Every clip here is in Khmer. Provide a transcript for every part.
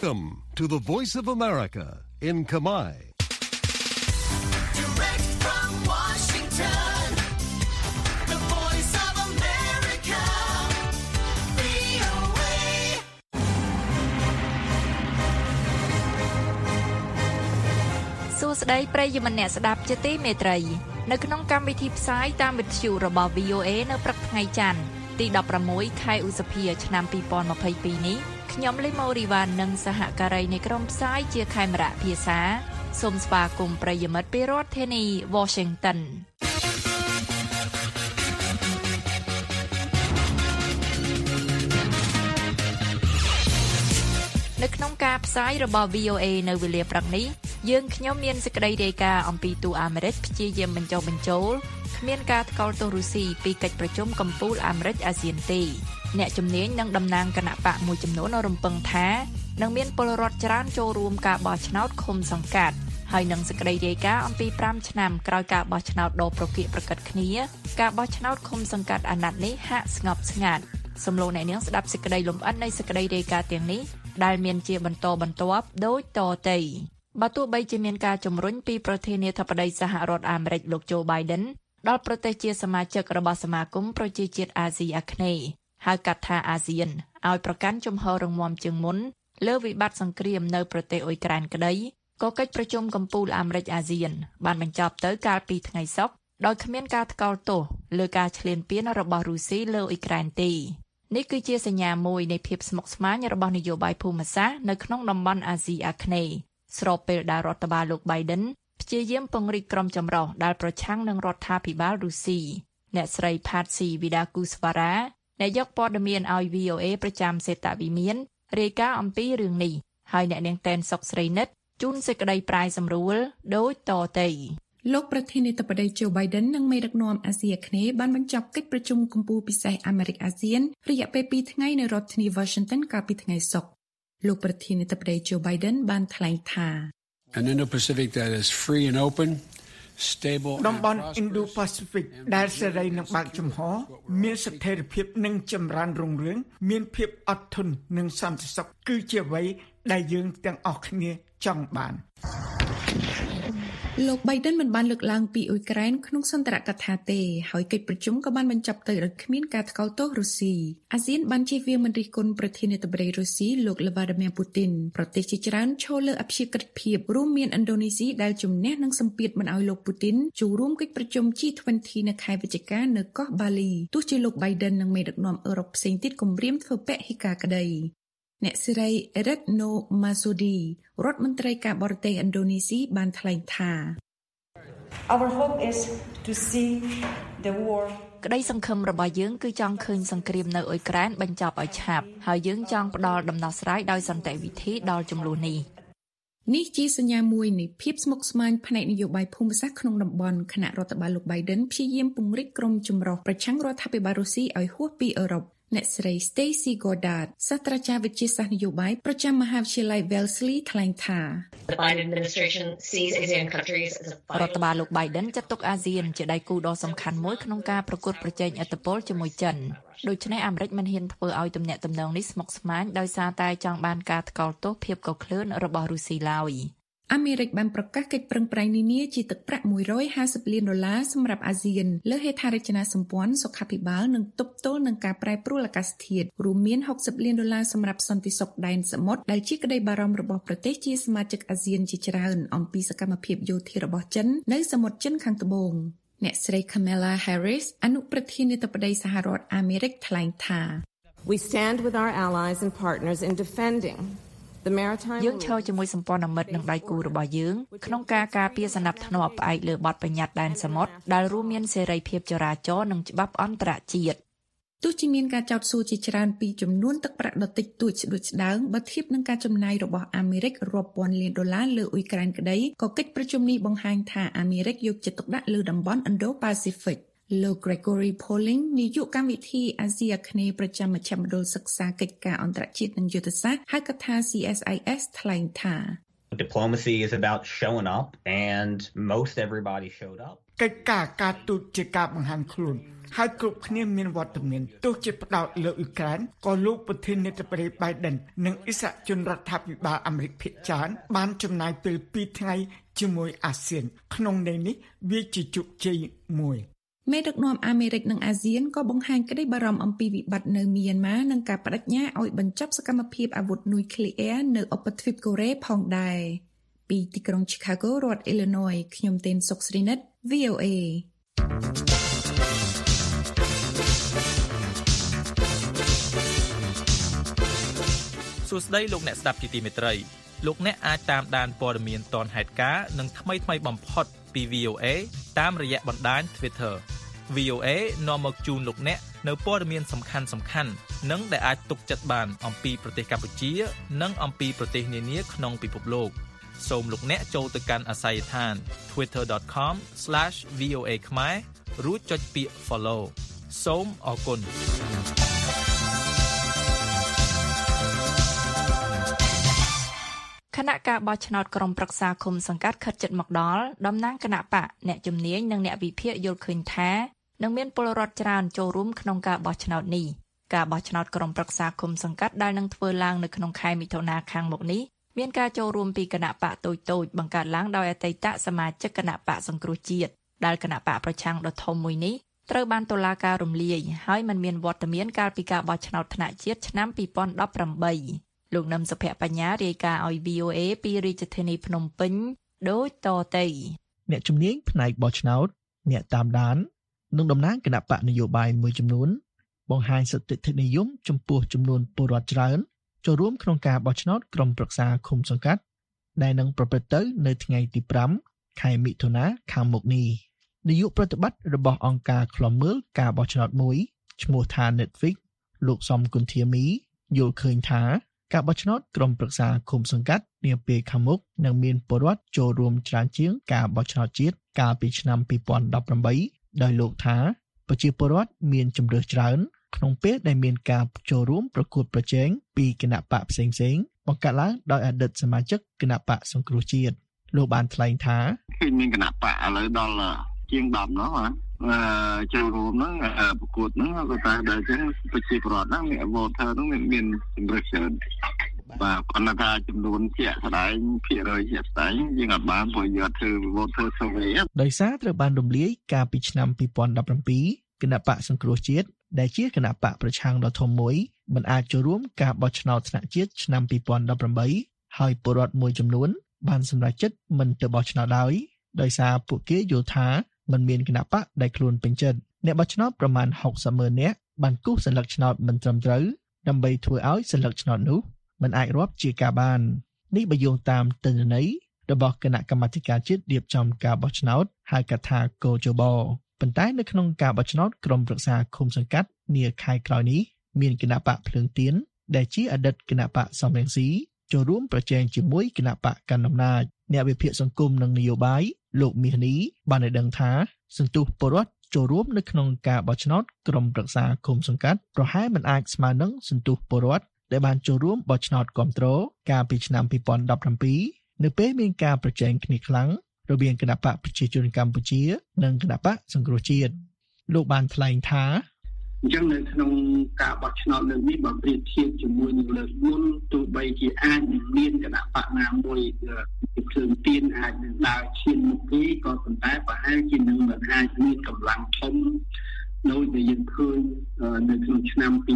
Welcome to the Voice of America in Khmer. Direct from Washington, the Voice of America, VOA. សួស្តីប្រិយមិត្តអ្នកស្ដាប់ជាទីមេត្រីនៅក្នុងកម្មវិធីផ្សាយតាមវិទ្យុរបស់ VOA នៅព្រឹកថ្ងៃច័ន្ទទី16ខែឧសភាឆ្នាំ2022នេះខ្ញុំលីម៉ូរីវ៉ាននិងសហការីនៃក្រុមផ្សាយជាខេមរៈភាសាសូមស្វាគមន៍ប្រិយមិត្តពីរដ្ឋធានី Washington នៅក្នុងការផ្សាយរបស់ VOA នៅវេលាព្រឹកនេះយើងខ្ញុំមានសេចក្តីរាយការណ៍អំពីទូអាមេរិកព្យាយាមបញ្ចុះបញ្ចូលគ្មានការថ្កោលទោសរុស្ស៊ីពីកិច្ចប្រជុំកំពូលអាមេរិកអាស៊ានទេអ្នកជំនាញនិងតំណាងគណៈបកមួយចំនួនរំពឹងថានឹងមានពលរដ្ឋច្រើនចូលរួមការបោះឆ្នោតឃុំសង្កាត់ហើយនឹងសេចក្តីរាយការណ៍អំពី5ឆ្នាំក្រោយការបោះឆ្នោតដ៏ប្រកៀកប្រកិតគ្នាការបោះឆ្នោតឃុំសង្កាត់អាណត្តិនេះហាក់ស្ងប់ស្ងាត់សំឡេងអ្នកនាងស្ដាប់សេចក្តីលម្អិតនៃសេចក្តីរាយការណ៍ទាំងនេះដែលមានជាបន្តបន្ទាប់ដូចតទៅបើទោះបីជាមានការជំរុញពីប្រធានាធិបតីសហរដ្ឋអាមេរិកលោកโจ Biden ដល់ប្រទេសជាសមាជិករបស់សមាគមប្រជាជាតិអាស៊ីអាគ្នេយ៍ហៅកាត់ថាអាស៊ានឲ្យប្រកាន់ជំហររងមាំជាងមុនលើវិបត្តិសង្គ្រាមនៅប្រទេសអ៊ុយក្រែនក្តីក៏កិច្ចប្រជុំកំពូលអាមេរិកអាស៊ានបានបញ្ចប់ទៅកាលពីថ្ងៃសុក្រដោយគ្មានការថ្កោលទោសលើការឈ្លានពានរបស់រុស្ស៊ីលើអ៊ុយក្រែនទេនេះគឺជាសញ្ញាមួយនៃភាពស្មុគស្មាញរបស់នយោបាយភូមិសាស្ត្រនៅក្នុងតំបន់អាស៊ីអាគ្នេយ៍ស្របពេលដែលរដ្ឋបាលលោក Biden ព្យាយាមពង្រីកក្រុមចម្រុះដែលប្រឆាំងនឹងរដ្ឋាភិបាលរុស្ស៊ីអ្នកស្រី Patsy Widakuswara អ្នកយកព័ត៌មានឲ្យ VOA ប្រចាំសេតវិមានរាយការណ៍អំពីរឿងនេះហើយអ្នកនាងតែនសុកស្រីនិតជូនសេចក្តីប្រាយសម្រួលដូចតទៅលោកប្រធានាធិបតី Joe Biden និងមេដឹកនាំអាស៊ីអាគ្នេយ៍បានបញ្ចប់កិច្ចប្រជុំកំពូលពិសេសអាមេរិកអាស៊ានរយៈពេល2ថ្ងៃនៅរដ្ឋធានី Washington កាលពីថ្ងៃសុក្រលោកប្រធានាធិបតី Joe Biden បានថ្លែងថា An Indo-Pacific that is free and open, stable តំបន់ Indo-Pacific ដែលសេរីនិងបើកចំហមានស្ថិរភាពនិងចម្រើនរុងរឿងមានភាពអត់ធន់និងសន្តិសុខគឺជាអ្វីដែលយើងទាំងអស់គ្នាចង់បានលោក Biden មិនបានលើកឡើងពីអ៊ុយក្រែនក្នុងសន្ទរកថាទេហើយកិច្ចប្រជុំក៏បានបញ្ចប់ទៅដោយគ្មានការថ្កោលទោសរុស្ស៊ីអាស៊ានបានជៀសវាងមិនរិះគន់ប្រធានាធិបតីរុស្ស៊ីលោក Vladimir Putin ប្រទេសជាច្រើនឈរលើអព្យាក្រឹតភាពរួមមានឥណ្ឌូនេស៊ីដែលជំនះនិងសម្ពាធមិនឲ្យលោក Putin ចូលរួមកិច្ចប្រជុំ G20 នៅខែវិច្ឆិកានៅកោះបាលីទោះជាលោក Biden និងមេដឹកនាំអឺរ៉ុបផ្សេងទៀតគំរាមធ្វើពហិការក្តីអ្នកស្រី Retno Marsudi រដ្ឋមន្ត្រីការបរទេសឥណ្ឌូនេស៊ីបានថ្លែងថា Our hope is to see the war ក្តីសង្ឃឹមរបស់យើងគឺចង់ឃើញសង្គ្រាមនៅអ៊ុយក្រែនបញ្ចប់ឲ្យឆាប់ហើយយើងចង់ផ្ដល់ដំណោះស្រាយដោយសន្តិវិធីដល់ជម្លោះនេះនេះជាសញ្ញាមួយនៃភាពស្មុគស្មាញផ្នែកនយោបាយភូមិសាស្ត្រក្នុងតំបន់គណៈរដ្ឋបាលលោក Biden ព្យាយាមពង្រីកក្រុមចម្រុះប្រឆាំងរដ្ឋាភិបាលរុស្ស៊ីឲ្យហួសពីអឺរ៉ុបអ្នកស្រី Stacy Goddard សាស្ត្រាចារ្យវិទ្យាសាស្ត្រនយោបាយប្រចាំមហាវិទ្យាល័យ Wellesley ថ្លែងថា The Biden administration sees ASEAN countries as a រដ្ឋបាលលោក Biden ចាត់ទុកអាស៊ានជាដៃគូដ៏សំខាន់មួយក្នុងការប្រកួតប្រជែងឥទ្ធិពលជាមួយចិនដូច្នេះអាមេរិកមិនហ៊ានធ្វើឲ្យទំនាក់ទំនងនេះស្មុគស្មាញដោយសារតែចង់បានការថ្កោលទោសភាពកក្លឿនរបស់រុស្ស៊ីឡើយអាមេរិកបានប្រកាសកិច្ចប្រឹងប្រែងនានាជាទឹកប្រាក់$150 លានសម្រាប់អាស៊ានលើហេដ្ឋារចនាសម្ព័ន្ធសុខាភិបាលនិងទប់ទល់នឹងការប្រែប្រួលអាកាសធាតុរួមមាន$60 លានសម្រាប់សន្តិសុខដែនសមុទ្រដែលជាក្តីបារម្ភរបស់ប្រទេសជាសមាជិកអាស៊ានជាច្រើនអំពីសកម្មភាពយោធារបស់ចិននៅសមុទ្រចិនខាងត្បូងអ្នកស្រី Kamala Harris អនុប្រធានាធិបតីសហរដ្ឋអាមេរិកថ្លែងថា We stand with our allies and partners in defending យើងឈរជាមួយសម្ព័ន្ធមិត្តនិងដៃគូរបស់យើងក្នុងការការពារសណ្ដាប់ធ្នាប់ផ្អែកលើបទបញ្ញត្តិដែនសមុទ្រដែលរួមមានសេរីភាពចរាចរណ៍និងច្បាប់អន្តរជាតិទោះជាមានការចោទសួរជាច្រើនពីចំនួនទឹកប្រាក់ដ៏តិចតួចស្ដួចស្ដើងបើធៀបនឹងការចំណាយរបស់អាមេរិករាប់ពាន់លាន$លើអ៊ុយក្រែនក្តីក៏កិច្ចប្រជុំនេះបង្ហាញថាអាមេរិកយកចិត្តទុកដាក់លើតំបន់ Indo-Pacific លោក Gregory Poling នាយកកម្មវិធីអាស៊ីអាគ្នេយ៍ប្រចាំមជ្ឈមណ្ឌលសិក្សាកិច្ចការអន្តរជាតិនិងយុទ្ធសាស្ត្រហៅកាត់ថា CSIS ថ្លែងថា Diplomacy is about showing up and most everybody showed up កិច្ចការទូតជាការបង្ហាញខ្លួនហើយគ្រប់គ្នាមានវត្តមានទោះជាផ្ដោតលើអ៊ុយក្រែនក៏លោកប្រធានាធិបតី Biden និងអិសរាជជនរដ្ឋាភិបាលអាមេរិកភាគច្រើនបានចំណាយពេល2ថ្ងៃជាមួយអាស៊ានក្នុងន័យនេះវាជាជោគជ័យមួយមេដឹកនាំអាមេរិកនិងអាស៊ានក៏បង្ហាញក្តីបារម្ភអំពីវិបត្តិនៅមីយ៉ាន់ម៉ានិងការបដិញ្ញាឲ្យបញ្ចប់សកម្មភាពអាវុធនុយក្លេអ៊ែរនៅឧបទ្វីបកូរ៉េផងដែរពីទីក្រុង Chicago រដ្ឋ Illinois ខ្ញុំទេនសុកស្រីនិត VOA សួស្តីលោកអ្នកស្ដាប់ជាទីមេត្រីលោកអ្នកអាចតាមដានព័ត៌មានទាន់ហេតុការណ៍និងថ្មីៗបំផុតពី VOA តាមរយៈបណ្ដាញ Twitter VOA នាំមកជូនលោកអ្នកនៅព័ត៌មានសំខាន់ៗនិងដែលអាចទុកចិត្តបានអំពីប្រទេសកម្ពុជានិងអំពីប្រទេសនានាក្នុងពិភពលោកសូមលោកអ្នកចូលទៅកាន់អាសយដ្ឋាន twitter.com/VOA ខ្មែររួចចុចពាក្យ Follow សូមអរគុណគណៈការបោះឆ្នោតក្រុមប្រឹក្សាឃុំសង្កាត់ខិតជិតមកដល់តំណាងគណៈបកអ្នកជំនាញនិងអ្នកវិភាគយល់ឃើញថានឹងមានពលរដ្ឋច្រើនចូលរួមក្នុងការបោះឆ្នោតនេះការបោះឆ្នោតក្រុមប្រឹក្សាឃុំសង្កាត់ដែលនឹងធ្វើឡើងនៅក្នុងខែមិថុនាខាងមុខនេះមានការចូលរួមពីគណៈបកតូចៗបង្កើតឡើងដោយអតីតសមាជិកគណៈបកសង្គ្រោះជាតិដែលគណៈបកប្រឆាំងដ៏ធំមួយនេះត្រូវបានតុលាការរំលាយហើយมันមានវត្តមានកាលពីការបោះឆ្នោតថ្នាក់ជាតិឆ្នាំ2018លោកនឹមសុភ័ក្របញ្ញារាយការណ៍ឲ្យ VOA ពីរាជធានីភ្នំពេញដូចតទៅអ្នកជំនាញផ្នែកបោះឆ្នោតអ្នកតាមដាននិងតំណាងគណៈបកនយោបាយមួយចំនួនបង្ហាញសតិធិនិយមចំពោះចំនួនពលរដ្ឋច្រើនចូលរួមក្នុងការបោះឆ្នោតក្រុមប្រឹក្សាឃុំសង្កាត់ដែលនឹងប្រព្រឹត្តទៅនៅថ្ងៃទី5ខែមិថុនាខាងមុខនេះនាយកប្រតិបត្តិរបស់អង្គការឃ្លាំមើលការបោះឆ្នោតមួយឈ្មោះថា Netflix លោកសំគុណធាមីយល់ឃើញថាការបោះឆ្នោតក្រុមប្រឹក្សាឃុំសង្កាត់នាពេលខាងមុខនឹងមានពលរដ្ឋចូលរួមច្រើនជាងការបោះឆ្នោតជាតិកាលពីឆ្នាំ2018ដោយលោកថាប្រជាពលរដ្ឋមានជម្រើសច្រើនក្នុងពេលដែលមានការចូលរួមប្រកួតប្រជែងពីគណៈបកផ្សេងៗបង្កើតឡើងដោយអតីតសមាជិកគណៈបកសង្គ្រោះជាតិលោកបានថ្លែងថាគឺមានគណៈបកឥឡូវដល់ជាង10នោះចូលរួមហ្នឹងប្រកួតហ្នឹងក៏តែដល់ចឹងប្រជាពលរដ្ឋហ្នឹងមាន voter ហ្នឹងមានជំរឿនច្រើនបាទគាត់ថាចំនួនជាក់ស្ដែងភាគរយជាក់ស្ដែងយើងអាចបានព្រោះយកធ្វើ voter survey ដោយសារត្រូវបានរំលាយកាលពីឆ្នាំ2017គណៈបកសង្គ្រោះជាតិដែលជាគណៈបកប្រឆាំងដ៏ធំមួយមិនអាចចូលរួមការបោះឆ្នោតថ្នាក់ជាតិឆ្នាំ2018ហើយពលរដ្ឋមួយចំនួនបានសម្រេចចិត្តមិនទៅបោះឆ្នោតដោយសារពួកគេយល់ថាមិនមានគណៈបកដែលខ្លួនពេញចិត្តអ្នកបោះឆ្នោតប្រមាណ 60,000 នាក់បានគូសសន្លឹកឆ្នោតមិនត្រឹមត្រូវដើម្បីធ្វើឲ្យសន្លឹកឆ្នោតនោះមិនអាចរាប់ជាការបាននេះបើយោងតាមទិន្នន័យរបស់គណៈកម្មាធិការជាតិរៀបចំការបោះឆ្នោតហៅកាត់ថាកោជបប៉ុន្តែនៅក្នុងការបោះឆ្នោតក្រុមប្រឹក្សាឃុំសង្កាត់នាខែក្រោយនេះមានគណៈបកភ្លើងទៀនដែលជាអតីតគណៈបកសំរងស៊ីចូលរួមប្រជែងជាមួយគណៈបកកណ្ដាលអំណាចអ្នកវិភាគសង្គមនិងនយោបាយលោកមាសនីបានឲ្យដឹងថាសន្ទុះពលរដ្ឋចូលរួមនៅក្នុងការបោះឆ្នោតក្រុមប្រឹក្សាឃុំសង្កាត់ប្រហែលមិនអាចស្មើនឹងសន្ទុះពលរដ្ឋដែលបានចូលរួមបោះឆ្នោតគាំទ្រកាលពីឆ្នាំ2017នៅពេលមានការប្រជែងគ្នាខ្លាំងរវាងគណបកប្រជាជនកម្ពុជានិងគណបកសង្គ្រោះជាតិលោកបានថ្លែងថាអញ្ចឹងនៅក្នុងការបោះឆ្នោតលើកនេះបើប្រៀបធៀបជាមួយនឹងលើកមុនទោះបីជាអាចនឹងមានគណបកណាមួយភ្លើងទៀនអាចនឹងដើរឈានមុខគេក៏ប៉ុន្តែប្រហែលជានឹងមិនអាចមានកម្លាំងធំដោយដែលយើងឃើញនៅក្នុងឆ្នាំ2013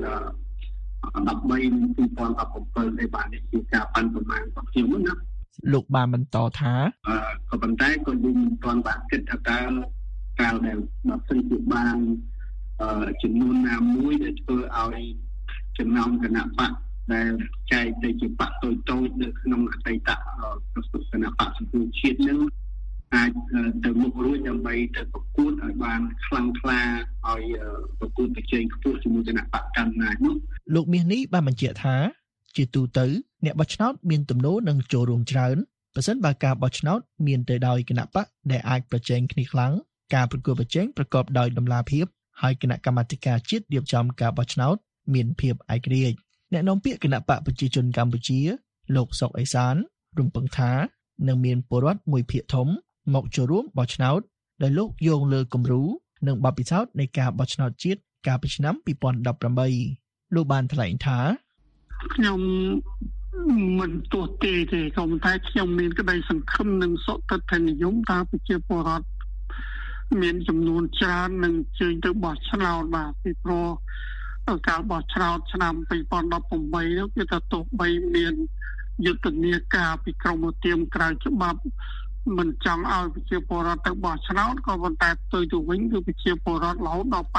2017ដែលបានជាការប៉ាន់ប្រមាណរបស់ខ្ញុំណាលោកបានបន្តថាក៏ប៉ុន្តែក៏យើងមិនទាន់បានគិតថាតើកាលដែលបើសិនជាបានចំនួនណាមួយដែលធ្វើឲ្យចំណោមគណៈបកដែលចែកទៅជាបកតូចៗនៅក្នុងអតីតគណៈបកសង្គ្រោះជាតិនឹងអាចទៅមុខរួចដើម្បីទៅប្រកួតឲ្យបានខ្លាំងក្លាឲ្យប្រកួតប្រជែងខ្ពស់ជាមួយគណៈបកកាន់អំណាចនោះលោកមាសនេះបានបញ្ជាក់ថាជាទូទៅអ្នកបោះឆ្នោតមានទំនោរនឹងចូលរួមច្រើនប្រសិនបើការបោះឆ្នោតមានទៅដោយគណៈបកដែលអាចប្រជែងគ្នាខ្លាំងការប្រកួតប្រជែងប្រកបដោយតម្លាភាពហើយគណៈកម្មាធិការជាតិរៀបចំការបោះឆ្នោតមានភាពឯករាជ្យអ្នកនាំពាក្យគណៈបកប្រជាជនកម្ពុជាលោកសុកអេសានរំពឹងថានឹងមានពលរដ្ឋមួយភាគធំមកចូលរួមបោះឆ្នោតដោយលោកយោងលើគំរូនិងបទពិសោធន៍នៃការបោះឆ្នោតជាតិកាលពីឆ្នាំ2018លោកបានថ្លែងថាខ្ញុំមិនទោះទេក៏ប៉ុន្តែខ្ញុំមានក្តីសង្ឃឹមនិងសុទិដ្ឋិនិយមថាប្រជាពលរដ្ឋមានចំនួនច្រើននឹងជើញទៅបោះឆ្នោតបាទពីព្រោះការបោះឆ្នោតឆ្នាំ2018នោះគឺថាទោះបីមានយុទ្ធនាការពីក្រមឧទាមក្រៅច្បាប់មិនចង់ឲ្យប្រជាពលរដ្ឋទៅបោះឆ្នោតក៏ប៉ុន្តែផ្ទុយទៅវិញគឺប្រជាពលរដ្ឋរហូតដល់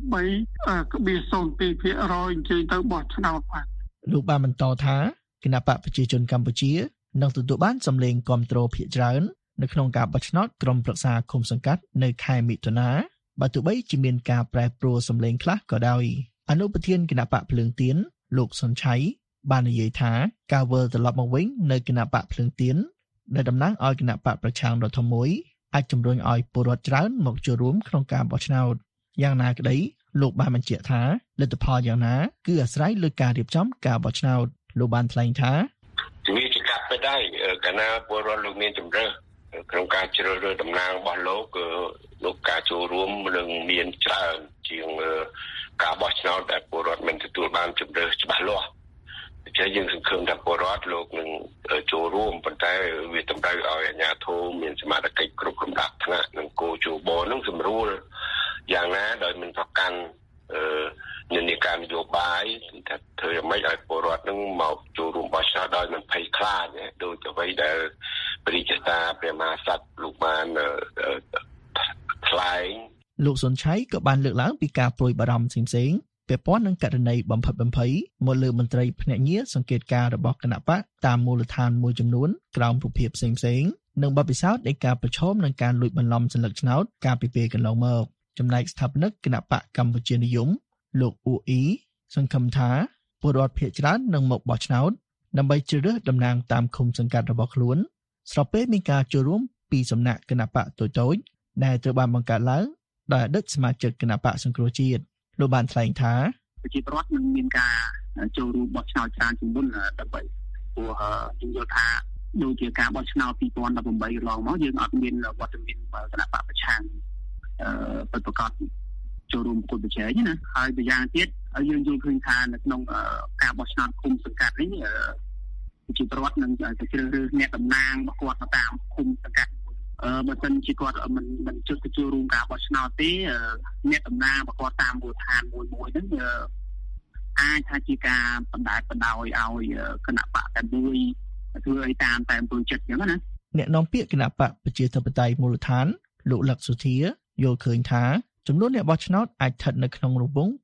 83.02% អញ្ជើញទៅបោះឆ្នោតបាទលោកបានបន្តថាគណៈបកប្រជាជនកម្ពុជានឹងទទួលបានសម្លេងគាំទ្រភាគច្រើននៅក្នុងការបោះឆ្នោតក្រុមប្រឹក្សាឃុំសង្កាត់នៅខែមិថុនាបើទោះបីជាមានការប្រែប្រួលសម្លេងខ្លះក៏ដោយអនុប្រធានគណៈបកភ្លើងទៀនលោកសុនឆៃបាននិយាយថាការវិលត្រឡប់មកវិញនៅគណៈបកភ្លើងទៀនដែលតំណាងឲ្យគណៈបកប្រឆាំងដ៏ធំមួយអាចជំរុញឲ្យពលរដ្ឋច្រើនមកចូលរួមក្នុងការបោះឆ្នោតយ៉ាងណាក្តីលោកបានបញ្ជាក់ថាលទ្ធផលយ៉ាងណាគឺអាស្រ័យលើការរៀបចំការបោះឆ្នោតលោកបានថ្លែងថាវាជាកាប់ទៅដែរកាលណាពលរដ្ឋលោកមានជំរឿក្នុងការជ្រើសរើសតំណាងរបស់លោកការចូលរួមនឹងមានច្រើនជាងការបោះឆ្នោតដែលពលរដ្ឋមិនទទួលបានជំរឿច្បាស់លាស់ដូច្នេះយើងសង្ឃឹមថាពលរដ្ឋលោកនឹងចូលរួមប៉ុន្តែវាតម្រូវឲ្យអាជ្ញាធរមានសមត្ថកិច្ចគ្រប់លំដាប់ថ្នាក់និងគោលជបនឹងសម្រួលយ៉ាងណាដោយមិនប្រកាន់និន្នាការនយោបាយថាធ្វើយ៉ាងម៉េចឲ្យពលរដ្ឋនឹងមកចូលរួមបោះឆ្នោតដោយមិនភ័យខ្លាចដូចអ្វីដែលព្រះរាជតាព្រះមហាក្សត្រលោកបានថ្លែងលោកសុនឆៃក៏បានលើកឡើងពីការព្រួយបារម្ភផ្សេងៗពាក់ព័ន្ធនឹងករណីបំផិតបំភ័យមកលើមន្ត្រីភ្នាក់ងារសង្កេតការណ៍របស់គណៈបកតាមមូលដ្ឋានមួយចំនួនក្រោមរូបភាពផ្សេងៗនិងបទពិសោធន៍នៃការប្រឈមនឹងការលួចបន្លំសន្លឹកឆ្នោតកាលពីពេលកន្លងមកចំណែកស្ថាបនិកគណៈបកកម្ពុជានិយមលោកអ៊ូអ៊ីសង្ឃឹមថាពលរដ្ឋភាគច្រើននឹងមកបោះឆ្នោតដើម្បីជ្រើសរើសតំណាងតាមឃុំសង្កាត់របស់ខ្លួនស្របពេលមានការចូលរួមពីសំណាក់គណៈបកតូចៗដែលត្រូវបានបង្កើតឡើងដោយអតីតសមាជិកគណៈបកសង្គ្រោះជាតិលោកបានថ្លែងថាប្រជាពលរដ្ឋនឹងមានការចូលរួមបោះឆ្នោតច្រើនជាងមុនដើម្បីព្រោះយើងយល់ថាដូចជាការបោះឆ្នោត2018កន្លងមកយើងអត់មានវត្តមានគណៈបកប្រឆាំងប្រកាសចូលរួមប្រកួតប្រជែងណាហើយម្យ៉ាងទៀតយើងយល់ឃើញថានៅក្នុងការបោះឆ្នោតឃុំសង្កាត់នេះប្រជាពលរដ្ឋនឹងទៅជ្រើសរើសអ្នកតំណាងរបស់គាត់តាមឃុំសង្កាត់បើមិនជាគាត់មិនជិះទៅចូលរួមការបោះឆ្នោតទេអ្នកតំណាងរបស់គាត់តាមមូលដ្ឋានមួយហ្នឹងអាចថាជាការបណ្តែតបណ្ដោយឲ្យគណៈបកតែមួយធ្វើឲ្យតាមតែអំពើចិត្តអញ្ចឹងណាអ្នកនាំពាក្យគណៈបកប្រជាធិបតេយ្យមូលដ្ឋានលោកលក្ខសុធាយល់ឃើញថាចំនួនអ្នកបោះឆ្នោតអាចស្ថិតនៅក្នុងរង្វង់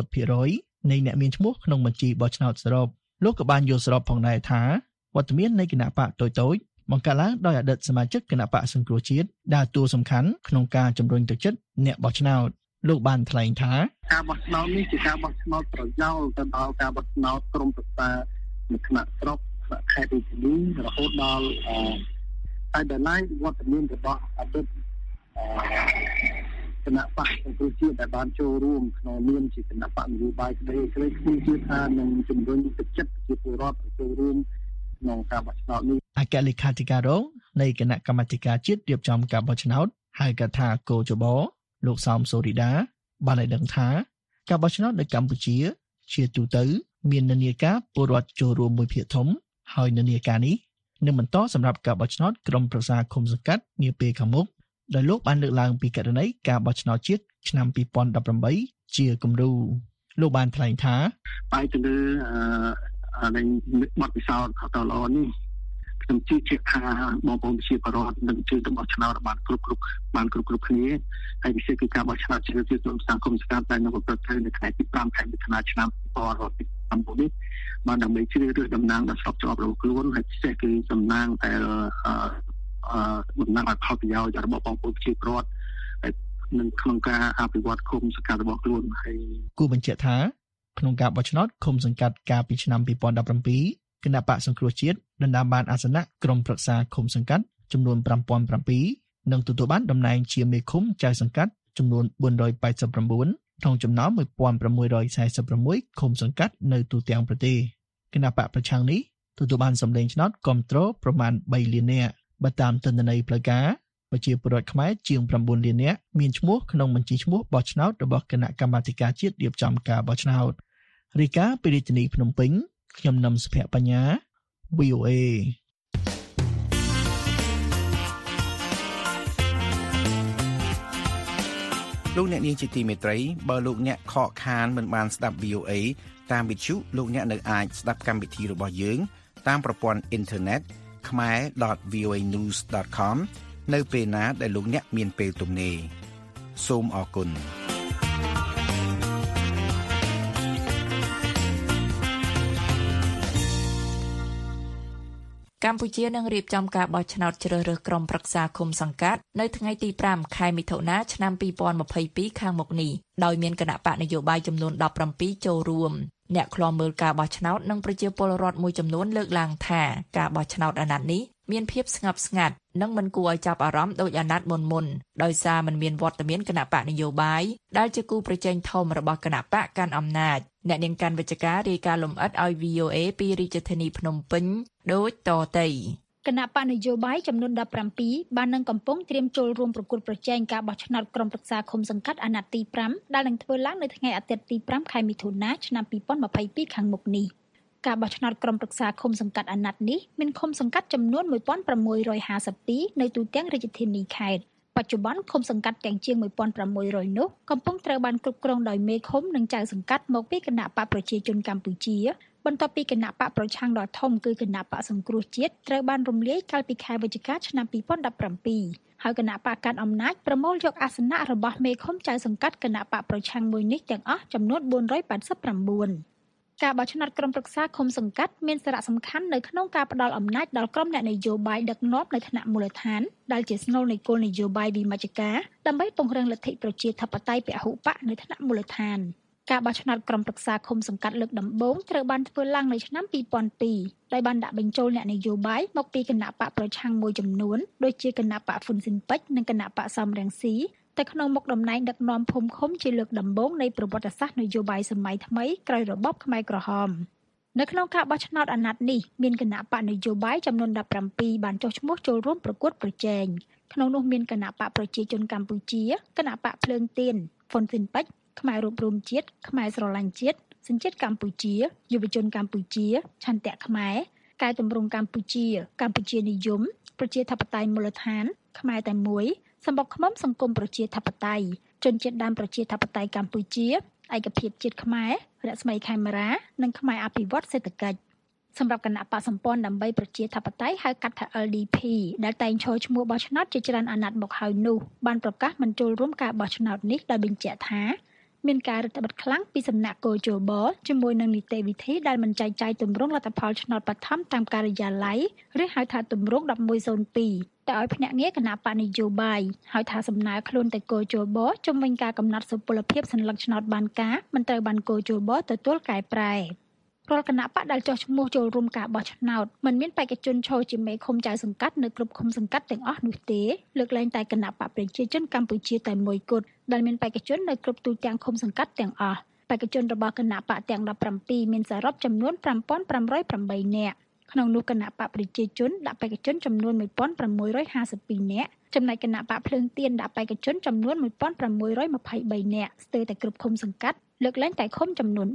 80% នៃអ្នកមានឈ្មោះក្នុងបញ្ជីបោះឆ្នោតសរុបលោកក៏បានយល់ស្របផងដែរថាវត្តមាននៃគណៈបកតូចៗបង្កើតឡើងដោយអតីតសមាជិកគណៈបកសង្គ្រោះជាតិដែលតួសំខាន់ក្នុងការជំរុញទឹកចិត្តអ្នកបោះឆ្នោតលោកបានថ្លែងថាការបោះឆ្នោតនេះជាការបោះឆ្នោតប្រយោលទៅដល់ការបោះឆ្នោតក្រុមប្រឹក្សានៅថ្នាក់ស្រុកខេត្តឧបនីរហូតដល់ហើយដល់ឡើងវត្តមានរបស់អតីតគណៈបកសង្គ្រោះជាតិដែលបានចូលរួមក្នុងនាមជាគណៈបកនយោបាយក្តីគឺថានឹងជំរុញទឹកចិត្តប្រជាពលរដ្ឋឲ្យចូលរួមក្នុងការបោះឆ្នោតនេះអគ្គលេខាធិការរងនៃគណៈកម្មាធិការជាតិរៀបចំការបោះឆ្នោតហៅកាត់ថាកោចបលោកសោមសូរីដាបានឲ្យដឹងថាការបោះឆ្នោតនៅកម្ពុជាជាទូទៅមាននានាការពលរដ្ឋចូលរួមមួយភាគធំហើយនានាការនេះនឹងបន្តសម្រាប់ការបោះឆ្នោតក្រុមប្រឹក្សាឃុំសង្កាត់នាពេលខាងមុខដោយលោកបានលើកឡើងពីករណីការបោះឆ្នោតជាតិឆ្នាំ2018ជាគំរូលោកបានថ្លែងថាបែរទៅលើនៃបទពិសោធន៍តឡនេះខ្ញុំជឿជាក់ថាបងប្អូនប្រជាពលរដ្ឋនឹងជួយទៅបោះឆ្នោតបានគ្រប់គ្នាហើយពិសេសគឺការបោះឆ្នោតជ្រើសរើសក្រុមសង្គមសង្កាត់ដែលនឹងប្រព្រឹត្តទៅនៅថ្ងៃទី5ខែមិថុនាឆ្នាំ2019នេះបានដើម្បីជ្រើសរើសតំណាងដ៏ស្របច្បាប់របស់ខ្លួនហើយពិសេសគឺតំណាងដែលតំណាងឲ្យផលប្រយោជន៍របស់បងប្អូនប្រជាពលរដ្ឋនឹងក្នុងការអភិវឌ្ឍឃុំសង្កាត់របស់ខ្លួនហើយគូបញ្ជាក់ថាក្នុងការបោះឆ្នោតឃុំសង្កាត់កាលពីឆ្នាំ2017គណៈបកសង្គ្រោះជាតិដណ្ដើមបានអាសនៈក្រុមប្រឹក្សាឃុំសង្កាត់ចំនួន5007និងទទួលបានតំណែងជាមេឃុំចៅសង្កាត់ចំនួន489ក្នុងចំណោម1646ឃុំសង្កាត់នៅទូទាំងប្រទេសគណៈបកប្រឆាំងនេះទទួលបានសម្លេងឆ្នោតគាំទ្រប្រមាណ3លាននាក់បើតាមទិន្នន័យផ្លូវការប្រជាពលរដ្ឋខ្មែរជាង9លាននាក់មានឈ្មោះក្នុងបញ្ជីឈ្មោះបោះឆ្នោតរបស់គណៈកម្មាធិការជាតិរៀបចំការបោះឆ្នោតរាយការណ៍ពីរាជធានីភ្នំពេញខ្ញុំនឹមសុភ័ក្របញ្ញា VOA លោកអ្នកនាងជាទីមេត្រីបើលោកអ្នកខកខានមិនបានស្ដាប់ VOA តាមវិទ្យុលោកអ្នកនៅអាចស្ដាប់កម្មវិធីរបស់យើងតាមប្រព័ន្ធអ៊ីនធឺណិត khmer.voanews.com នៅពេលណាដែលលោកអ្នកមានពេលទំនេរសូមអរគុណកម្ពុជានឹងរៀបចំការបោះឆ្នោតជ្រើសរើសក្រុមប្រឹក្សាឃុំសង្កាត់នៅថ្ងៃទី5ខែមិថុនាឆ្នាំ2022ខាងមុខនេះដោយមានគណៈបកនយោបាយចំនួន17ចូលរួមអ្នកឃ្លាំមើលការបោះឆ្នោតនិងប្រជាពលរដ្ឋមួយចំនួនលើកឡើងថាការបោះឆ្នោតអាណត្តិនេះមានភាពស្ងប់ស្ងាត់និងមិនគួរឲ្យចាប់អារម្មណ៍ដោយអាណត្តិមុនដោយសារมันមានវត្តមានគណៈបកនយោបាយដែលជាគូប្រជែងធំរបស់គណៈបកកាន់អំណាចអ្នកនាងកាន់វិជ្ជការរាយការណ៍លម្អិតឲ្យ VOA ពីរាជធានីភ្នំពេញដូចតទៅគណៈបកនយោបាយចំនួន17បាននឹងកំពុងត្រៀមចូលរួមប្រគល់ប្រជែងការបោះឆ្នោតក្រុមប្រឹក្សាឃុំសង្កាត់អាណត្តិទី5ដែលនឹងធ្វើឡើងនៅថ្ងៃអាទិត្យទី5ខែមិថុនាឆ្នាំ2022ខាងមុខនេះការបោះឆ្នោតក្រុមប្រឹក្សាឃុំសង្កាត់អាណត្តិនេះមានឃុំសង្កាត់ចំនួន1652នៅទូទាំងរាជធានីខេត្តបច្ចុប្បន្នឃុំសង្កាត់ទាំងជាង1600នោះកំពុងត្រូវបានគ្រប់គ្រងដោយមេឃុំនិងចៅសង្កាត់មកពីគណៈបកប្រជាជនកម្ពុជាបន្ទាប់ពីគណៈបកប្រឆាំងដ៏ធំគឺគណៈបកសង្គ្រោះជាតិត្រូវបានរំលាយកាលពីខែវិច្ឆិកាឆ្នាំ2017ហើយគណៈបកកាន់អំណាចប្រមូលយកអាសនៈរបស់មេឃុំចៅសង្កាត់គណៈបកប្រឆាំងមួយនេះទាំងអស់ចំនួន489ការបោះឆ្នោតក្រុមប្រឹក្សាឃុំសង្កាត់មានសារៈសំខាន់នៅក្នុងការផ្ដល់អំណាចដល់ក្រុមអ្នកនយោបាយដឹកនាំនៅថ្នាក់មូលដ្ឋានដែលជាស្នូលនៃគោលនយោបាយវិមជ្ឈការដើម្បីពង្រឹងលទ្ធិប្រជាធិបតេយ្យពហុបកនៅថ្នាក់មូលដ្ឋានការបោះឆ្នោតក្រុមប្រឹក្សាឃុំសង្កាត់លើកដំបូងត្រូវបានធ្វើឡើងនៅឆ្នាំ2002ដោយបានដាក់បញ្ចូលអ្នកនយោបាយមកពីគណៈបកប្រឆាំងមួយចំនួនដូចជាគណៈបកហ៊ុនស៊ិនប៉ិចនិងគណៈបកសំរងស៊ីតែក្នុងមុខតំណែងដឹកនាំភូមិឃុំជាលើកដំបូងនៃប្រវត្តិសាស្ត្រនយោបាយសម័យថ្មីក្រោយរបបខ្មែរក្រហមនៅក្នុងការបោះឆ្នោតអាណត្តិនេះមានគណៈបកនយោបាយចំនួន17បានចុះឈ្មោះចូលរួមប្រកួតប្រជែងក្នុងនោះមានគណៈបកប្រជាជនកម្ពុជាគណៈបកភ្លើងទៀនហ៊ុនស៊ិនប៉ិចខ្មែររួបរวมជាតិខ្មែរស្រឡាញ់ជាតិសញ្ជាតិកម្ពុជាយុវជនកម្ពុជាឆន្ទៈខ្មែរកែតម្រង់កម្ពុជាកម្ពុជានិយមប្រជាធិបតេយ្យមូលដ្ឋានខ្មែរតែមួយសម្បកឃ្មុំសង្គមប្រជាធិបតេយ្យជនជាតិដើមប្រជាធិបតេយ្យកម្ពុជាឯកភាពជាតិខ្មែររស្មីខេមរានិងខ្មែរអភិវឌ្ឍសេដ្ឋកិច្ចសម្រាប់គណៈបកសម្ព័ន្ធដើម្បីប្រជាធិបតេយ្យហៅកាត់ថា LDP ដែលតែងឈរឈ្មោះបោះឆ្នោតជាច្រើនអាណត្តិមកហើយនោះបានប្រកាសមិនចូលរួមការបោះឆ្នោតនេះដោយបញ្ជាក់ថាមានការរឹតបន្តឹងខ្លាំងពីសំណាក់គោជបជាមួយនឹងនីតិវិធីដែលមិនចែកចាយទម្រង់លទ្ធផលឆ្នោតបឋមតាមការិយាល័យឬហៅថាទម្រង់1102តែឲ្យភ្នាក់ងារគណៈបកនយោបាយហើយថាសំណើខ្លួនតែគោជបជំវិញការកំណត់សុពលភាពសញ្ញាឆ្នោតបានការមិនត្រូវបានគោជបទទួលកែប្រែរាល់គណៈបកដែលចុះឈ្មោះចូលរួមការបោះឆ្នោតមិនមានបេក្ខជនឈរជាមេឃុំចៅសង្កាត់នៅគ្រប់ឃុំសង្កាត់ទាំងអស់នោះទេលើកលែងតែគណៈបកប្រជាជនកម្ពុជាតែមួយគត់ដែលមានបេក្ខជននៅគ្រប់ទូទាំងឃុំសង្កាត់ទាំងអស់បេក្ខជនរបស់គណៈបកទាំង17មានសរុបចំនួន5508នាក់ក្នុងនោះគណៈបកប្រជាជនដាក់បេក្ខជនចំនួន1652នាក់ចំណែកគណៈបកភ្លើងទៀនដាក់បេក្ខជនចំនួន1623នាក់ស្ទើរតែគ្រប់ឃុំសង្កាត់លើកលែងតែឃុំចំនួន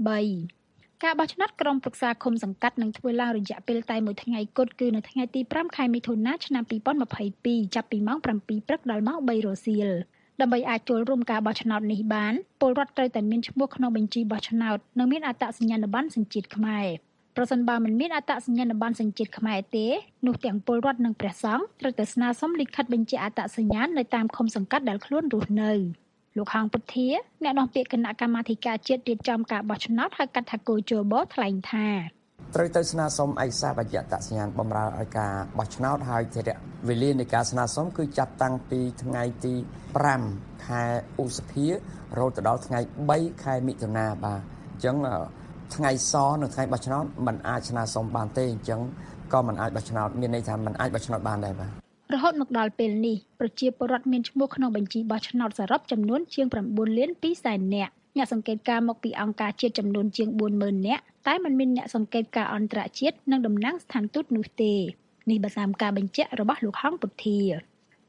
3ការបោះឆ្នោតក្រុមប្រឹក្សាឃុំសង្កាត់នឹងធ្វើឡើងរយៈពេលតែមួយថ្ងៃគត់គឺនៅថ្ងៃទី5ខែមិថុនាឆ្នាំ2022ចាប់ពីម៉ោង7ព្រឹកដល់ម៉ោង3រសៀលដើម្បីអាចចូលរួមការបោះឆ្នោតនេះបានពលរដ្ឋត្រូវតែមានឈ្មោះក្នុងបញ្ជីបោះឆ្នោតនិងមានអត្តសញ្ញាណប័ណ្ណសញ្ជាតិខ្មែរប្រសិនបើមិនមានអត្តសញ្ញាណប័ណ្ណសញ្ជាតិខ្មែរទេនោះទាំងពលរដ្ឋនិងព្រះសង្ឃត្រូវតែស្នើសុំលិខិតបញ្ជាក់អត្តសញ្ញាណនៅតាមឃុំសង្កាត់ដែលខ្លួនរស់នៅលោកហងពុធាអ្នកនាំពាក្យគណៈកម្មាធិការជាតិរៀបចំការបោះឆ្នោតហៅកាត់ថាគោជបថ្លែងថាត្រូវទៅស្នើសុំឯកសារបញ្ជាក់អត្តសញ្ញាណបម្រើឲ្យការបោះឆ្នោតហើយធរៈវេលានៃការស្នើសុំគឺចាប់តាំងពីថ្ងៃទី5ខែឧសភារហូតដល់ថ្ងៃ3ខែមិថុនាបាទអញ្ចឹងថ្ងៃសនៅថ្ងៃបោះឆ្នោតมันអាចស្នើសុំបានទេអញ្ចឹងក៏มันអាចបោះឆ្នោតមានន័យថាมันអាចបោះឆ្នោតបានដែរបាទរហូតមកដល់ពេលនេះប្រជាពលរដ្ឋមានឈ្មោះក្នុងបញ្ជីបោះឆ្នោតសរុបចំនួនជាង9លាន2សែននាក់អ្នកសង្កេតការណ៍មកពីអង្គការជាតិចំនួនជាង40000នាក់តែมันមានអ្នកសង្កេតការណ៍អន្តរជាតិនិងតំណាងស្ថានទូតនោះទេនេះបើតាមការបញ្ជាក់របស់លោកហងពុធា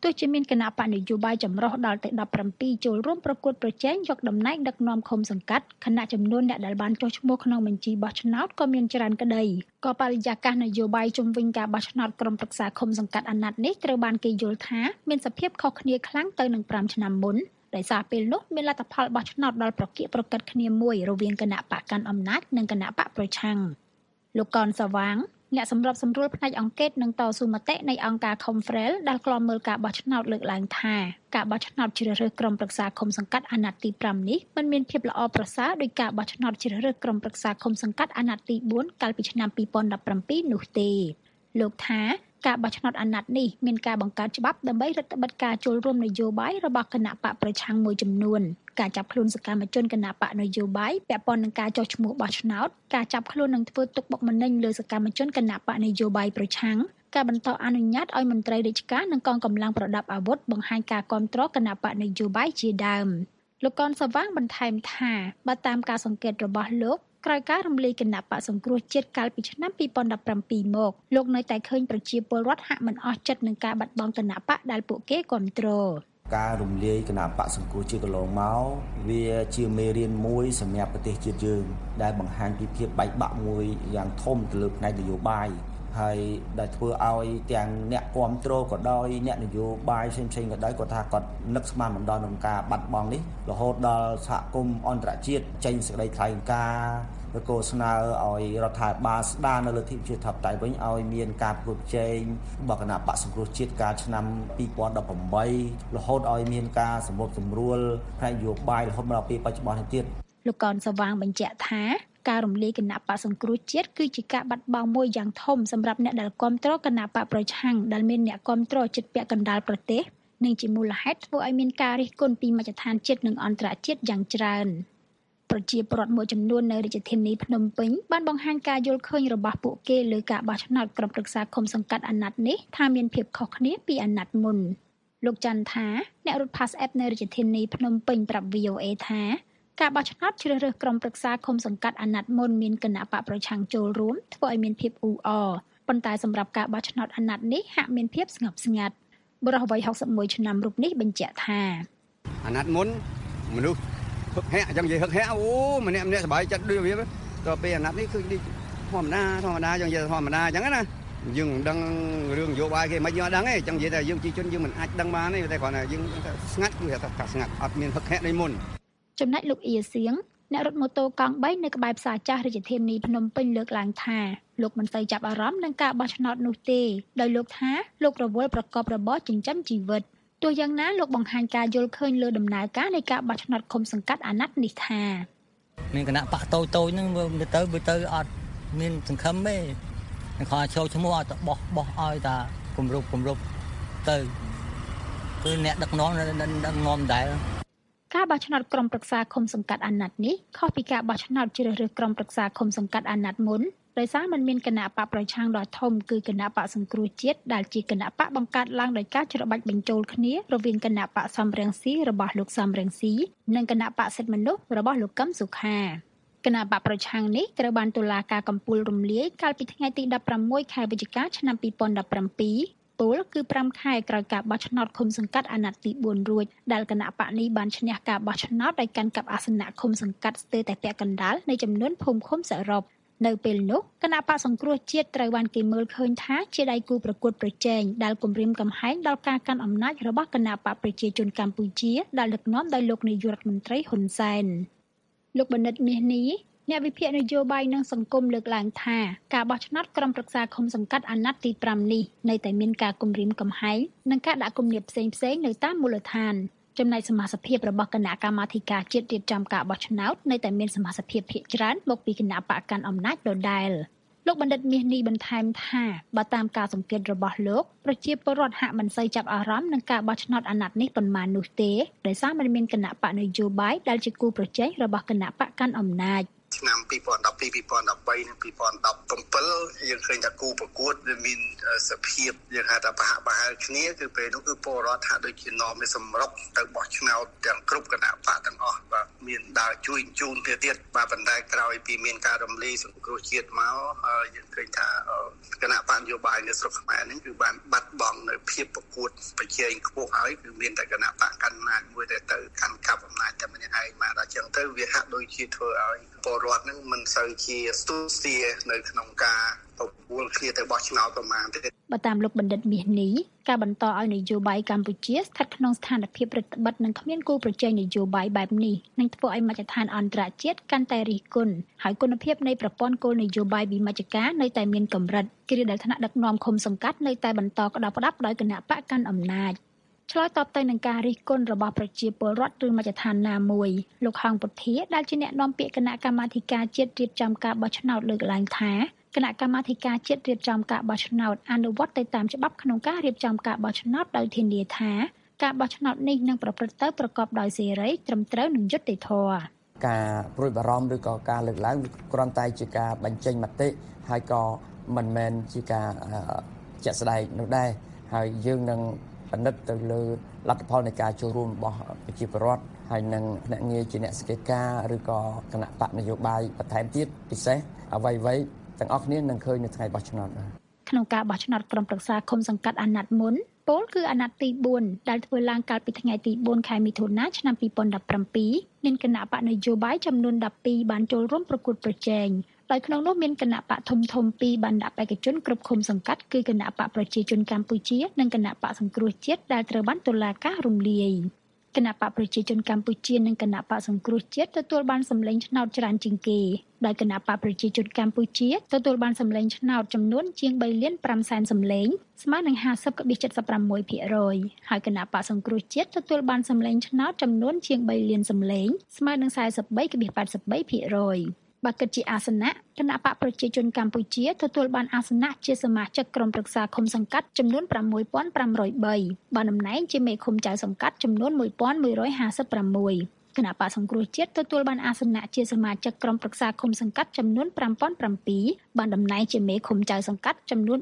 ទោះជាមានគណៈបកនយោបាយចម្រុះដល់ទៅ17ចូលរួមប្រកួតប្រជែងយកតំណែងដឹកនាំឃុំសង្កាត់ខណៈចំនួនអ្នកដែលបានចុះឈ្មោះក្នុងបញ្ជីបោះឆ្នោតក៏មានច្រើនក្តីក៏បរិយាកាសនយោបាយជុំវិញការបោះឆ្នោតក្រុមប្រឹក្សាឃុំសង្កាត់អាណត្តិនេះត្រូវបានគេយល់ថាមានសភាពខុសគ្នាខ្លាំងទៅនឹង5ឆ្នាំមុនដោយសារពេលនោះមានលទ្ធផលបោះឆ្នោតដល់ប្រកៀកប្រកិតគ្នាមួយរវាងគណៈបកកាន់អំណាចនិងគណៈបកប្រឆាំងលោកកនសវាងអ្នកសម្របសម្រួលផ្នែកអង្កេតនិងតស៊ូមតិនៃអង្គការ Confrel ដែលក្លាមមើលការបោះឆ្នោតលើកឡើងថាការបោះឆ្នោតជ្រើសរើសក្រុមប្រឹក្សាឃុំសង្កាត់អាណត្តិទី5នេះមិនមានភាពល្អប្រសើរដោយការបោះឆ្នោតជ្រើសរើសក្រុមប្រឹក្សាឃុំសង្កាត់អាណត្តិទី4កាលពីឆ្នាំ2017នោះទេលោកថាការបោះឆ្នោតអាណត្តិនេះមានការបង្កើតច្បាប់ដើម្បីរឹតបន្តឹងការចូលរួមនយោបាយរបស់គណៈបកប្រឆាំងមួយចំនួនការចាប់ខ្លួនសកម្មជនគណៈបកនយោបាយពាក់ព័ន្ធនឹងការចុះឈ្មោះបោះឆ្នោតការចាប់ខ្លួននិងធ្វើទុកបុកម្នេញលើសកម្មជនគណៈបកនយោបាយប្រឆាំងការបន្តអនុញ្ញាតឲ្យមន្ត្រីរាជការនិងកងកម្លាំងប្រដាប់អាវុធបង្ហាញការគាំទ្រគណៈបកនយោបាយជាដើមលោកកនសវាងបន្ថែមថាបើតាមការសង្កេតរបស់លោកក្រោយការរំលាយគណៈបកសង្គ្រោះជាតិកាលពីឆ្នាំ2017មកលោកនៅតែឃើញប្រជាពលរដ្ឋហាក់មិនអស់ចិត្តនឹងការបាត់បង់គណៈបកដែលពួកគេគាំទ្រការរំលាយគណៈបកសង្គ្រោះជាតិកន្លងមកវាជាមេរៀនមួយសម្រាប់ប្រទេសជាតិយើងដែលបង្ហាញពីភាពបែកបាក់មួយយ៉ាងធំទៅលើផ្នែកនយោបាយហើយដែលធ្វើឲ្យទាំងអ្នកគាំទ្រក៏ដោយអ្នកនយោបាយផ្សេងៗក៏ដោយគាត់ថាគាត់នឹកស្មានមិនដល់នឹងការបាត់បង់នេះរហូតដល់សហគមន៍អន្តរជាតិចេញសេចក្តីថ្លែងការណ៍ឬក៏ស្នើឲ្យរដ្ឋាភិបាលស្ដារនៅលើទីជាធិបតេយ្យវិញឲ្យមានការប្រកួតប្រជែងរបស់គណៈបកសង្គ្រោះជាតិកាលឆ្នាំ2018រហូតឲ្យមានការសម្របសម្រួលផ្នែកនយោបាយរហូតមកដល់ពេលបច្ចុប្បន្ននេះទៀតលោកកនសវាងបញ្ជាក់ថាការរំលាយគណៈបកសង្គ្រោះជាតិគឺជាការបាត់បង់មួយយ៉ាងធំសម្រាប់អ្នកដែលគាំទ្រគណៈបកប្រឆាំងដែលមានអ្នកគាំទ្រជិតពាក់កណ្ដាលប្រទេសនិងជាមូលហេតុធ្វើឲ្យមានការរិះគន់ពីមជ្ឈដ្ឋានជាតិនិងអន្តរជាតិយ៉ាងច្រើនប្រជាពលរដ្ឋមួយចំនួននៅរាជធានីភ្នំពេញបានបង្ហាញការយល់ឃើញរបស់ពួកគេលើការបោះឆ្នោតក្រុមប្រឹក្សាឃុំសង្កាត់អាណត្តិនេះថាមានភាពខុសគ្នាពីអាណត្តិមុនលោកច័ន្ទថាអ្នករត់ Pass App នៅរាជធានីភ្នំពេញប្រាប់ VOA ថាការបោះឆ្នោតជ្រើសរើសក្រុមប្រឹក្សាឃុំសង្កាត់អាណត្តិមុនមានគណៈបកប្រឆាំងចូលរួមធ្វើឲ្យមានភាពអ៊ូអរប៉ុន្តែសម្រាប់ការបោះឆ្នោតអាណត្តិនេះហាក់មានភាពស្ងប់ស្ងាត់បុរសវ័យ61ឆ្នាំរូបនេះបញ្ជាក់ថាអាណត្តិមុនមនុស្សហឹកហាក់អញ្ចឹងនិយាយហឹកហាក់អូម្នាក់សប្បាយចិត្តដូចវាដល់ពេលអាណត្តិនេះគឺធម្មតាអញ្ចឹងនិយាយធម្មតាអញ្ចឹងណាយើងមិនដឹងរឿងនយោបាយគេមិនយើងអត់ដឹងទេអញ្ចឹងនិយាយតែយើងជាជនយើងមិនអាចដឹងបានទេតែគ្រាន់តែយើងស្ងាត់គឺថាស្ងាត់អត់មានហឹកហាក់ដូចមុនចំណែកលោកអ៊ីសៀងអ្នករត់ម៉ូតូកង់3នៅក្បែរផ្សារចាស់រាជធានីភ្នំពេញលើកឡើងថាលោកមិនសូវចាប់អារម្មណ៍នឹងការបោះឆ្នោតនោះទេដោយលោកថាលោករវល់ប្រកបរបរចិញ្ចឹមជីវិតទោះយ៉ាងណាលោកបង្ហាញការយល់ឃើញលើដំណើរការនៃការបោះឆ្នោតឃុំសង្កាត់អាណត្តិនេះថាមានគណៈបកតូចហ្នឹងវាទៅអត់មានសង្ឃឹមទេនឹងខំចូលឈ្មោះឲ្យទៅបោះឲ្យតាគម្រប់ទៅគឺអ្នកដឹកនាំដែរការបោះឆ្នោតក្រុមប្រឹក្សាឃុំសង្កាត់អាណត្តិនេះខុសពីការបោះឆ្នោតជ្រើសរើសក្រុមប្រឹក្សាឃុំសង្កាត់អាណត្តិមុនដោយសារมันមានគណៈបកប្រឆាំងដ៏ធំគឺគណៈបកសង្គ្រោះជាតិដែលជាគណៈបកបង្កើតឡើងដោយការច្របាច់បញ្ចូលគ្នារវាងគណៈបកសំរងស៊ីរបស់លោកសំរងស៊ីនិងគណៈបកសិទ្ធិមនុស្សរបស់លោកកឹមសុខាគណៈបកប្រឆាំងនេះត្រូវបានតុលាការកំពូលរំលាយកាលពីថ្ងៃទី16ខែវិច្ឆិកាឆ្នាំ2017ពលគឺ5ខែក្រោយការបោះឆ្នោតឃុំសង្កាត់អាណត្តិទី4រួចដែលគណៈបកនេះបានឈ្នះការបោះឆ្នោតដោយកាន់កាប់អាសនៈឃុំសង្កាត់ស្ទើរតែពាក់កណ្ដាលនៃចំនួនភូមិឃុំសរុបនៅពេលនោះគណៈបកសង្គ្រោះជាតិត្រូវបានគេមើលឃើញថាជាដៃគូប្រកួតប្រជែងដែលគំរាមកំហែងដល់ការកាន់អំណាចរបស់គណៈបកប្រជាជនកម្ពុជាដែលដឹកនាំដោយលោកនាយករដ្ឋមន្ត្រីហ៊ុនសែនលោកបណ្ឌិតមាសនេះអ្នកវិភាគនយោបាយនិងសង្គមលើកឡើងថាការបោះឆ្នោតក្រុមប្រឹក្សាឃុំសង្កាត់អាណត្តិទី5នេះនៅតែមានការគំរាមកំហែងនិងការដាក់គំនាបផ្សេងៗនៅតាមមូលដ្ឋានចំណែកសមាជិករបស់គណៈកម្មាធិការជាតិរៀបចំការបោះឆ្នោតនៅតែមានសមាជិកភាគច្រើនមកពីគណៈបកកាន់អំណាចដដែលលោកបណ្ឌិតមាសនេះបន្ថែមថាបើតាមការសង្កេតរបស់លោកប្រជាពលរដ្ឋហាក់មិនសូវចាប់អារម្មណ៍នឹងការបោះឆ្នោតអាណត្តិនេះប៉ុន្មាននោះទេដោយសារมันមានគណៈបកនយោបាយដែលជាគូប្រជែងរបស់គណៈបកកាន់អំណាចឆ្នាំ2012 2013និង2017យើងឃើញថាគូប្រកួតវាមានសភាពយើងហៅថាប្រហាក់ប្រហែលគ្នាគឺពេលនោះគឺពលរដ្ឋថាដូចជានាំវាសម្រុកទៅបោះឆ្នោតទាំងគ្រប់គណៈបកទាំងអស់បាទមានដើរជួយជូនទៀតបាទប៉ុន្តែក្រោយពីមានការរំលាយសង្គ្រោះជាតិមកយើងឃើញថាគណៈបកនយោបាយនៅស្រុកខ្មែរនេះគឺបានបាត់បង់នៅភាពប្រកួតប្រជែងខ្ពស់ហើយគឺមានតែគណៈបកកណ្ដាលអំណាចមួយដែលទៅកាន់កាប់អំណាចតែម្នាក់ឯងមកដល់អញ្ចឹងទៅវាហាក់ដូចជាធ្វើឲ្យពលរដ្ឋនឹងមិនសូវជាស្ទុះស្ទានៅក្នុងការប្រគល់គ្នាទៅបោះឆ្នោតប្រមាណទេបើតាមលោកបណ្ឌិតមាសនេះការបន្តឲ្យនយោបាយកម្ពុជាស្ថិតក្នុងស្ថានភាពរដ្ឋបិទនិងគ្មានគូប្រជែងនយោបាយបែបនេះនឹងធ្វើឲ្យមជ្ឈដ្ឋានអន្តរជាតិកាន់តែរិះគន់ហើយគុណភាពនៃប្រព័ន្ធគោលនយោបាយវិមជ្ឈការនៅតែមានកម្រិតគ្រាដែលថ្នាក់ដឹកនាំឃុំសង្កាត់នៅតែបន្តក្តាប់ផ្ដាប់ដោយគណៈបកកាន់អំណាចឆ្លើយតបទៅនឹងការរិះគន់របស់ប្រជាពលរដ្ឋឬមជ្ឈដ្ឋានណាមួយលោកហងពុធាដែលជាអ្នកនាំពាក្យគណៈកម្មាធិការជាតិរៀបចំការបោះឆ្នោតលើកឡើងថាគណៈកម្មាធិការជាតិរៀបចំការបោះឆ្នោតអនុវត្តទៅតាមច្បាប់ក្នុងការរៀបចំការបោះឆ្នោតដោយធានាថាការបោះឆ្នោតនេះនឹងប្រព្រឹត្តទៅប្រកបដោយសេរីត្រឹមត្រូវនិងយុត្តិធម៌ការព្រួយបារម្ភឬក៏ការលើកឡើងគ្រាន់តែជាការបញ្ចេញមតិហើយក៏មិនមែនជាការជាក់ស្ដែងនោះដែរហើយយើងនឹងពិនិត្យទៅលើលទ្ធផលនៃការចូលរួមរបស់ប្រជាពលរដ្ឋហើយនឹងភ្នាក់ងារជាអ្នកសង្កេតការណ៍ឬក៏គណៈបកនយោបាយបន្ថែមទៀតពិសេសអ្វីៗទាំងអស់គ្នានឹងឃើញនៅថ្ងៃបោះឆ្នោតក្នុងការបោះឆ្នោតក្រុមប្រឹក្សាឃុំសង្កាត់អាណត្តិមុនពលគឺអាណត្តិទី4ដែលធ្វើឡើងកាលពីថ្ងៃទី4ខែមិថុនាឆ្នាំ2017មានគណៈបកនយោបាយចំនួន12បានចូលរួមប្រកួតប្រជែងដោយក្នុងនោះមានគណៈបកធំ2បានដាក់បេក្ខជនគ្រប់ឃុំសង្កាត់គឺគណៈបកប្រជាជនកម្ពុជានិងគណៈបកសង្គ្រោះជាតិដែលត្រូវបានតុលាការរំលាយគណៈបកប្រជាជនកម្ពុជានិងគណៈបកសង្គ្រោះជាតិទទួលបានសម្លេងឆ្នោតច្រើនជាងគេដោយគណៈបកប្រជាជនកម្ពុជាទទួលបានសម្លេងឆ្នោតចំនួនជាង3លាន5សែនសម្លេងស្មើនឹង 50.76% ហើយគណៈបកសង្គ្រោះជាតិទទួលបានសម្លេងឆ្នោតចំនួនជាង3លានសម្លេងស្មើនឹង 43.83%បើគិតជាអាសនៈគណៈបកប្រជាជនកម្ពុជាទទួលបានអាសនៈជាសមាជិកក្រុមប្រឹក្សាឃុំសង្កាត់ចំនួន 6503 បានតំណែងជាមេឃុំចៅសង្កាត់ចំនួន 1156 គណៈបកសង្គ្រោះជាតិទទួលបានអាសនៈជាសមាជិកក្រុមប្រឹក្សាឃុំសង្កាត់ចំនួន 5007 បានតំណែងជាមេឃុំចៅសង្កាត់ចំនួន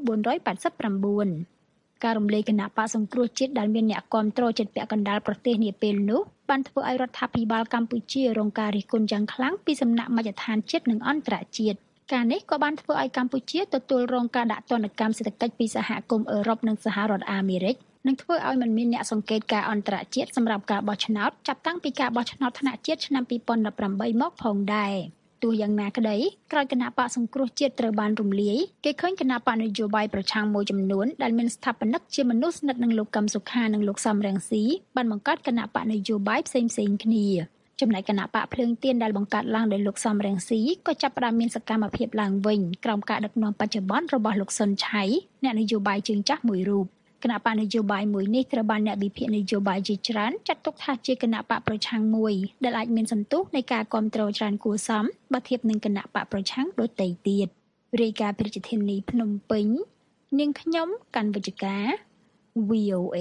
489 ការរំលាយគណៈបកសង្គ្រោះជាតិដែលមានអ្នកគាំទ្រជិតពាក់កណ្ដាលប្រទេសនាពេលនោះបានធ្វើឲ្យរដ្ឋាភិបាលកម្ពុជារងការរិះគន់យ៉ាងខ្លាំងពីសំណាក់មជ្ឈដ្ឋានជាតិនិងអន្តរជាតិការនេះក៏បានធ្វើឲ្យកម្ពុជាទទួលរងការដាក់ទណ្ឌកម្មសេដ្ឋកិច្ចពីសហគមន៍អឺរ៉ុបនិងសហរដ្ឋអាមេរិកនិងធ្វើឲ្យមិនមានអ្នកសង្កេតការអន្តរជាតិសម្រាប់ការបោះឆ្នោតចាប់តាំងពីការបោះឆ្នោតថ្នាក់ជាតិឆ្នាំ2018មកផងដែរទោះយ៉ាងណាក្តីក្រោយគណៈបកសង្គ្រោះជាតិត្រូវបានរំលាយគេឃើញគណៈបកនយោបាយប្រឆាំងមួយចំនួនដែលមានស្ថាបនិកជាមនុស្សស្និទ្ធនឹងលោកកឹមសុខានិងលោកសំរងស៊ីបានបង្កើតគណៈបកនយោបាយផ្សេងៗគ្នាចំណែកគណៈបកភ្លើងទៀនដែលបង្កើតឡើងដោយលោកសំរងស៊ីក៏ចាប់ផ្ដើមមានសកម្មភាពឡើងវិញក្រោមការដឹកនាំបច្ចុប្បន្នរបស់លោកសុនឆៃអ្នកនយោបាយជើងចាស់មួយរូបគណៈបកនយោបាយមួយនេះត្រូវបានអ្នកវិភាគនយោបាយជាច្រើនចាត់ទុកថាជាគណៈបកប្រឆាំងមួយដែលអាចមានសន្ទុះនៃការគ្រប់គ្រងច្រើនគួរសមបើធៀបនឹងគណៈបកប្រឆាំងដទៃទៀតរាយការណ៍ពីរាជធានីភ្នំពេញនាងខ្ញុំកាន់វិជ្ជការ VOA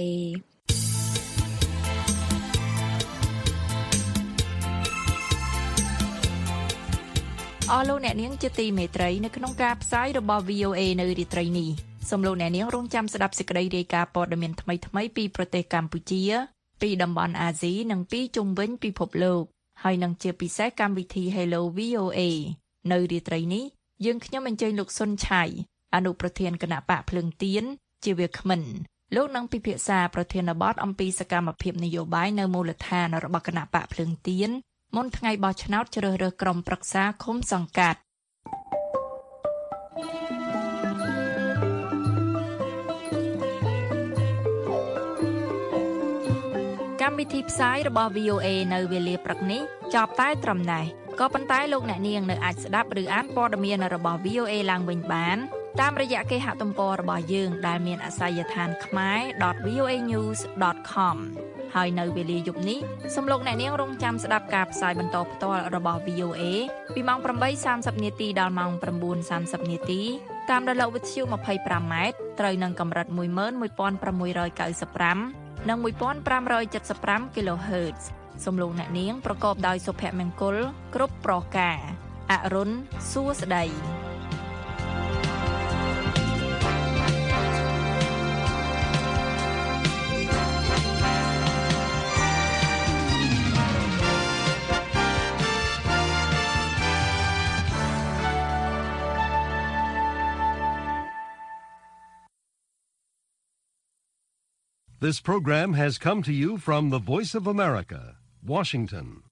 អស់លោកអ្នកនាងជាទីមេត្រីនៅក្នុងការផ្សាយរបស់ VOA នៅរាត្រីនេះសូមលោកអ្នកនាងរងចាំស្ដាប់សេចក្តីរាយការណ៍ព័ត៌មានថ្មីៗពីប្រទេសកម្ពុជាពីតំបន់អាស៊ីនិងពីជុំវិញពិភពលោកហើយនឹងជាពិសេសកម្មវិធី Hello VOA នៅរាត្រីនេះយើងខ្ញុំអញ្ជើញលោកសុនឆៃអនុប្រធានគណៈបកភ្លើងទៀនជាវាគ្មិនលោកនឹងពិភាក្សាប្រធានបទអំពីសកម្មភាពនយោបាយនៅមូលដ្ឋានរបស់គណៈបកភ្លើងទៀនមុនថ្ងៃបោះឆ្នោតជ្រើសរើសក្រុមប្រឹក្សាឃុំសង្កាត់កម្មវិធីផ្សាយរបស់ VOA នៅវេលាព្រឹកនេះចប់តែត្រឹមនេះក៏ប៉ុន្តែលោកអ្នកនាងនៅអាចស្ដាប់ឬអានព័ត៌មានរបស់ VOA ឡើងវិញបានតាមរយៈគេហទំព័ររបស់យើងដែលមានអាសយដ្ឋានkhmer.voanews.com ហើយនៅវេលាយប់នេះសូមលោកអ្នកនាងរងចាំស្ដាប់ការផ្សាយបន្តផ្ទាល់របស់ VOA ពីម៉ោង 8:30 នាទីដល់ម៉ោង 9:30 នាទីតាមរលកវិទ្យុ 25M ត្រូវនឹងកម្រិត 11695 និង 1575 kHz សូមលោកអ្នកនាងប្រកបដោយសុភមង្គលគ្រប់ប្រការអរុនសួស្តី This program has come to you from the Voice of America, Washington.